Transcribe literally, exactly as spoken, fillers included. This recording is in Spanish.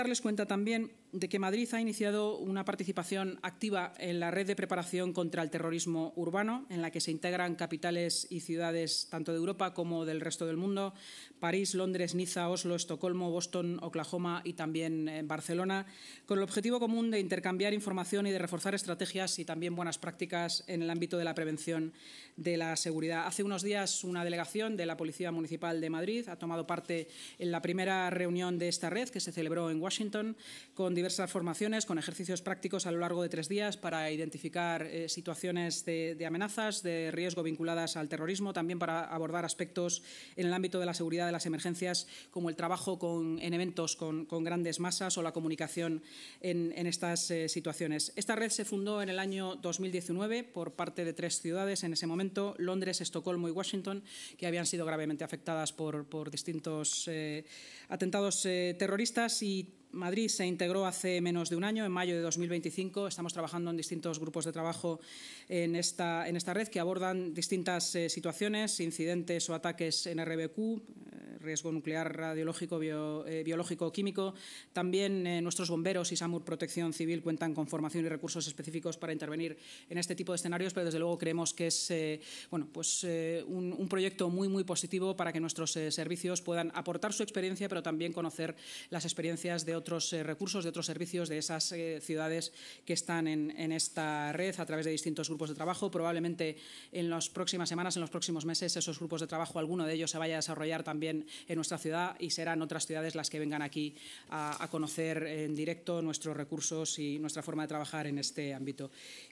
darles cuenta también de que Madrid ha iniciado una participación activa en la red de preparación contra el terrorismo urbano, en la que se integran capitales y ciudades tanto de Europa como del resto del mundo: París, Londres, Niza, Oslo, Estocolmo, Boston, Oklahoma y también eh, Barcelona, con el objetivo común de intercambiar información y de reforzar estrategias y también buenas prácticas en el ámbito de la prevención de la seguridad. Hace unos días una delegación de la Policía Municipal de Madrid ha tomado parte en la primera reunión de esta red, que se celebró en Washington, con diversas formaciones, con ejercicios prácticos a lo largo de tres días para identificar eh, situaciones de, de amenazas, de riesgo vinculadas al terrorismo, también para abordar aspectos en el ámbito de la seguridad de las emergencias, como el trabajo con, en eventos con, con grandes masas o la comunicación en, en estas eh, situaciones. Esta red se fundó en el año dos mil diecinueve por parte de tres ciudades en ese momento: Londres, Estocolmo y Washington, que habían sido gravemente afectadas por, por distintos eh, atentados eh, terroristas, y Madrid se integró hace menos de un año, en mayo de dos mil veinticinco. Estamos trabajando en distintos grupos de trabajo en esta, en esta red, que abordan distintas eh, situaciones, incidentes o ataques en R B Q, eh, riesgo nuclear, radiológico, bio, eh, biológico o químico. También eh, nuestros bomberos y SAMUR Protección Civil cuentan con formación y recursos específicos para intervenir en este tipo de escenarios, pero desde luego creemos que es eh, bueno, pues, eh, un, un proyecto muy, muy positivo para que nuestros eh, servicios puedan aportar su experiencia, pero también conocer las experiencias de otros eh, recursos, de otros servicios de esas eh, ciudades que están en, en esta red a través de distintos grupos de trabajo. Probablemente en las próximas semanas, en los próximos meses, esos grupos de trabajo, alguno de ellos se vaya a desarrollar también en nuestra ciudad, y serán otras ciudades las que vengan aquí a, a conocer en directo nuestros recursos y nuestra forma de trabajar en este ámbito.